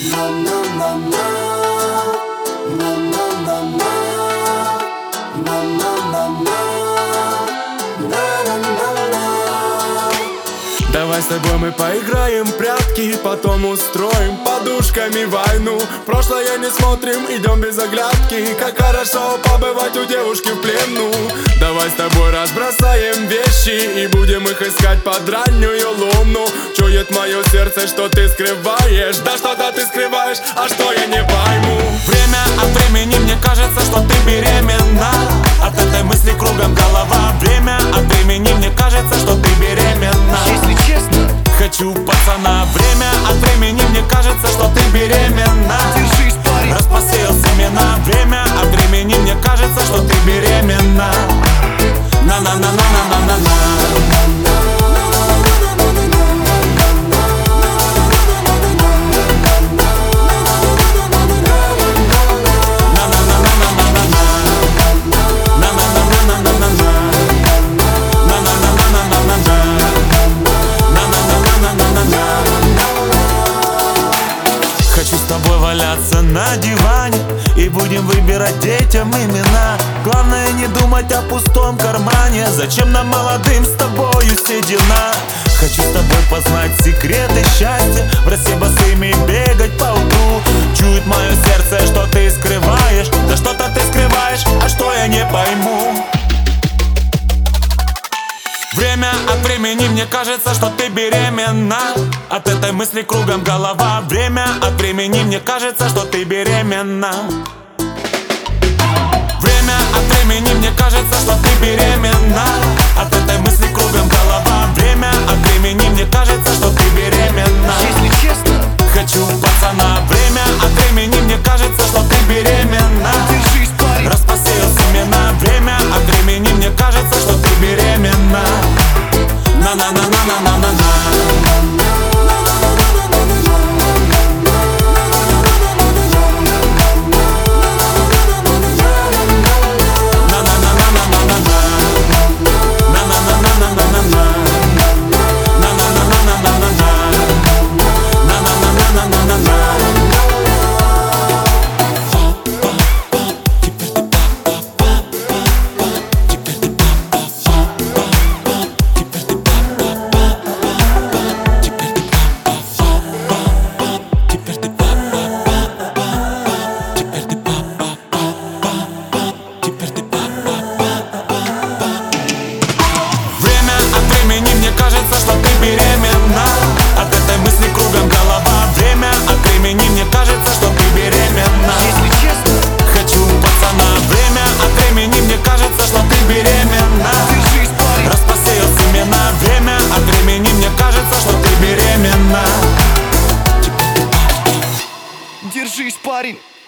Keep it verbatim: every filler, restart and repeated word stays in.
Давай с тобой мы поиграем в прятки, потом устроим подушками войну. Прошлое не смотрим, идем без оглядки. Как хорошо побывать у девушки в плену. Давай с тобой разбросаем вещи и будем их искать под раннюю луну. Чует мое сердце, что ты скрываешь. Да что-то ты скрываешь, а что я не пойму. Время от времени мне кажется, что ты беременна. От этой мысли кругом голова. Время от времени мне кажется, что ты беременна. Если честно, хочу пацана. Время от времени мне кажется, что ты беременна. Держись, парень. Распосеял семена. Время от времени мне кажется, что ты беременна. На-на-на-на-на-на-на-на. Хочу с тобой валяться на диване и будем выбирать детям имена. Главное не думать о пустом кармане. Зачем нам молодым с тобою седина? Хочу с тобой познать секреты счастья, в росе босыми бегать по утру. Чует мое сердце, что ты скрываешь. Да что-то ты скрываешь, а что я не пойму. Время от времени мне кажется, что ты беременна. От этой мысли кругом голова. Время от времени мне кажется, что ты беременна. Время от времени мне кажется, что ты беременна. От этой мысли кругом голова. Время от времени мне кажется, что ты беременна. Если честно, хочу пацана. Время от времени мне кажется, что ты беременна. держись, парень. Распосеял семена. Время от времени мне кажется, что ты беременна. На-на-на-на-на-на-на-на. Мне кажется, что ты беременна. От этой мысли кругом голова. Время от времени мне кажется, что ты беременна. Если честно, хочу пацана. Время от времени мне кажется, что ты беременна. держись, парень. Распосеял семена. Время от времени мне кажется, что ты беременна. Держись, парень.